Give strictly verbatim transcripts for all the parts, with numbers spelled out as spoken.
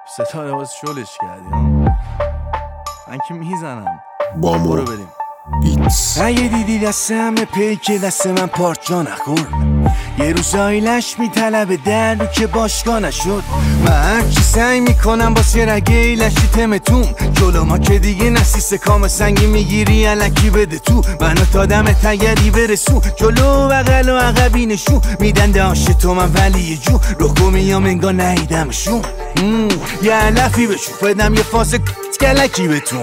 ستاره باز شلش کردی ها؟ من که میزنم بامو برو بریم بیتس. اگه دیدی دست همه پیک دست من پارچا نخور، یه روز آیلش میطلبه درو که باشگاه نشد. من هرچی سعی میکنم واسه رگه ایلشی تمتون، جلو ما که دیگه نسیست کام سنگی میگیری علکی بده تو. منو تا دم تگری برسون، جلو بغل و عقبی نشون میدن داشت تو من ولی یه جو رخو میام انگار نهیدمشون. یه علفی بشون بدم یه فاس کلکی بتون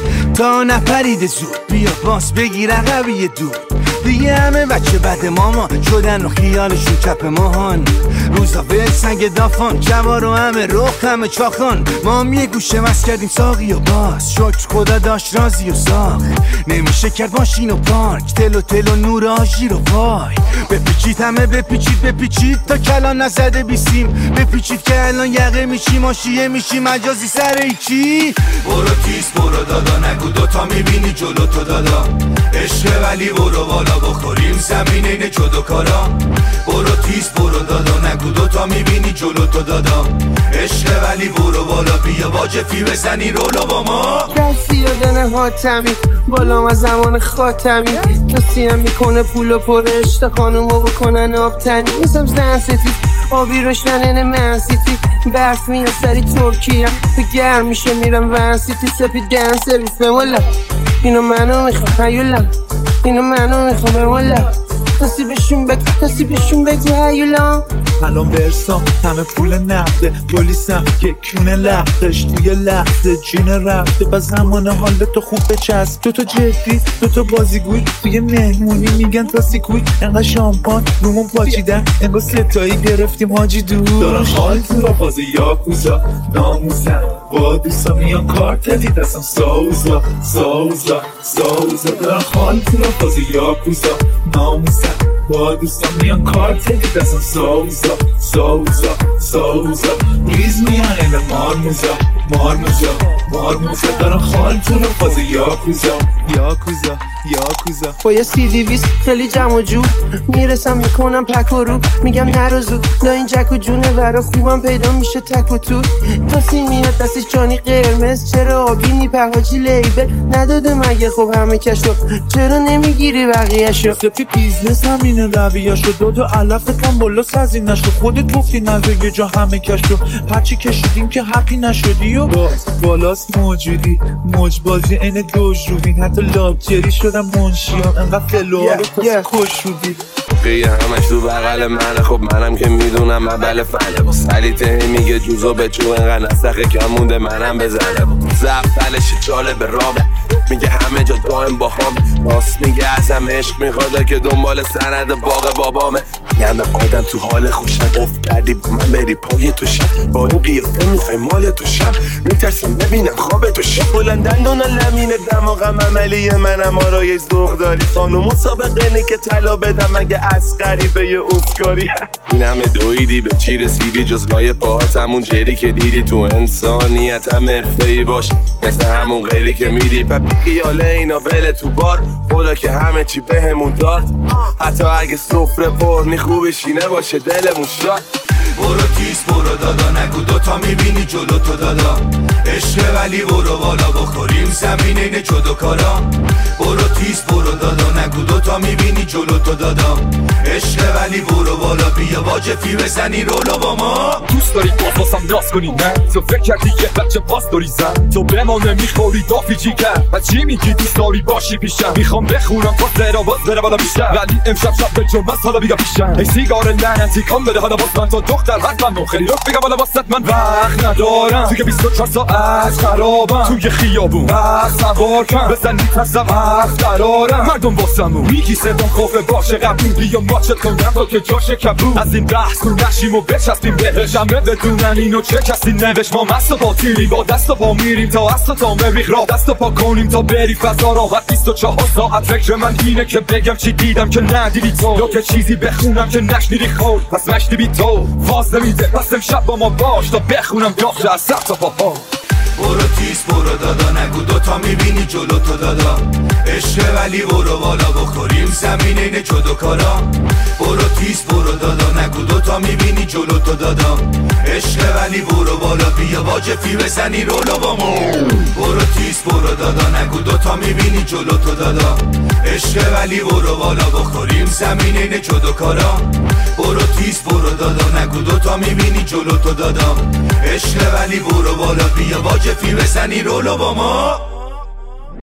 تا نپریده زود، بیا باس بگیر عقبی دور. دیگه همه بچه بد ماما شدن و خیالشون کپ ماهان، روزا ول سنگ دافان جوار و همه رخ همه چاخان. ما هم یه گوشه مست کردیم ساقی و باز، شکر خدا داشت رازی و ساخ. نمیشه کرد ماشین و پارک، تل و تل و نور آژی رو وای. بپیچید همه بپیچید بپیچید تا کلان نزده بیسیم، بپیچید که الان یقه میشی ماشیه میشی مجازی سر ایچی. برو تیز برو دادا نگو دوتا میبینی جلو تو دادا، عشق ولی برو بالا بخوریم زمین اینه جدو کارا. برو تیز برو دادا نگو دوتا میبینی جلو تو دادا، عشق ولی برو بالا بیا واجفی بزنی رولو با ما. کسی آدن حاتمی بالا ما زمان خاتمی، کسی هم میکنه پول و پرشت خانومو بکنن آبتنی. میسم زن ستید آبی روشنن منسیتی، برف میاد سری ترکیه تو گرم میشه میرم ونسیتی. سپید گرم سرویس بمولا اینو منو میخوام هیولا، اینو منو میخوام بمولا. کسی بهشون بگو کسی بهشون بگو هیولا. الان برسام همه پول نقده، پلیسم که کونه لختش توی لحظه جین رفته. و زمان حال تو خوب بچسب، دو تا جدی دو تا بازیگوی توی مهمونی میگن تا سیکوی. انقدر شامپان رومون پاچیدن انگار ستایی گرفتیم حاجی دور. دارن حال تو را فاز یاکوزا ناموزن با دوستا میان کارتلی دستم ساوزا ساوزا ساوزا. دارن حال تو را فاز یاکوزا ناموزن با دوستا میان کارتلی دستم ساوزا ساوزا ساوزا. ریز میان این مارموزا مارموزا مارموزا. دارن خال تو رو فاز یاکوزا یاکوزا یاکوزا. با یه سی دی ویست خیلی جمع و جو میرسم میکنم پک و رو، میگم نرو زود لا این جک و جونه ورا خوبم پیدا میشه تک و تو. کسی میاد دستش جانی قرمز، چرا آبی نیپهاجی لیبل نداده مگه؟ خب همه کشو چرا نمیگیری بقیه شو؟ سپی بیزنس همینه رویاشو، دو دو علفت هم بالا سزین نشو. خودت گفتی نزو یه جا همه کشو، هرچی کشیدیم که حقی نشدی و باز بالاست موجودی موج بازی این دوش روبین. حتی لاکچری شدم منشیان انقدر فلوها رو کسی کش روبین. قیه همش تو بغل منه، خب منم که میدونم مبل فنه. با سلیته میگه جوزو به چو انقدر نسخه کم مونده منم بزنه. زفتلش جالب رامه میگه همه جا دائم با هم، راست میگه ازم عشق میخواده که دنبال سند باغ بابامه. یعنی آدم تو حال خوشن افت کردی با من بری پای تو شب، با این قیافه میخوای مال تو شب. میترسیم ببینم خواب تو شب، بلندن دونا لمین دماغم عملیه منم آرای ذوق داری. خانو مسابقه نی که طلا بدم مگه از غریبه یه افکاری. این همه دویدی به چی رسیدی جز لای پاهات؟ همون جری که دیدی تو انسانیت هم حرفه‌ای باش مثل همون غیری که میدی. پپی خیاله اینا ول تو بار، خدا که همه چی بهمون داد. حتی اگه سفره پر نی خوبشینه باشه دلمون شاد. برو تیز برو دادا نگو دوتا میبینی جلو تو دادا، عشق ولی برو بالا بخوریم زمین اینه جدو کارا. برو تیز برو دادا نگو دوتا میبینی جلو تو دادا، عشق ولی برو بالا بیا واجفی بزنی رولو با ما. دوست داری بازم راست کنی نه؟ تو فکر کردی یه بچه پاس داری زن، تو به ما نمیخوری دافی جی کرد و چی میگی دوست داری باشی پیشم؟ میخوام بخونم پاس زیرا باز بره بالا بیشتر، ولی امشب شب به جرم از حالا بیا پیشم. ای سیگار لعنتی کام بده حالا باز من تا دختر حتما خیلی رفت بگم حالا واسط من وقت ندارم. توی بیست و چهار ساعت خرابم توی خیابون وقت سوار کن بزن میترسم وقت قرارم. مردم واسمون میگی صدام خوفه باشه قبول بیا ماچت کنم تا که جاشه کبون. از این بحث رو نشیم و بچسبیم بهش، همه بدونن اینو چه کسی نوشت. ما مست و باطیلی با دست و پا میریم تا اصلا تا مریخ را دست و پا کنیم تا بری فضا راحت. بیست و چهار ساعت فکر من اینه که بگم چی دیدم که ندیدی تو، یا که چیزی بخونم که نشنیدی خود پس مشتی بی تو. فاز نمیده پس امشب با ما باش تا بخونم داخل از سر تا پا. برو تیز برو دادا نگو دوتا میبینی جلو تو دادا، عشق ولی برو بالا بخوریم زمین اینه جدو کارا. برو تیز برو دادا نگو دوتا میبینی جلو تو دادا، عشق ولی برو بالا بیا با جفی بزنی رولو با ما. برو تیز برو دادا نگو دوتا میبینی جلو تو دادا. عشق ولی برو بالا بخوریم زمین اینه جدو کارا. برو تیز برو دادا نگو دوتا میبینی جلو تو دادا. عشق ولی برو بالا بیا با جفی بزنی رولو با ما.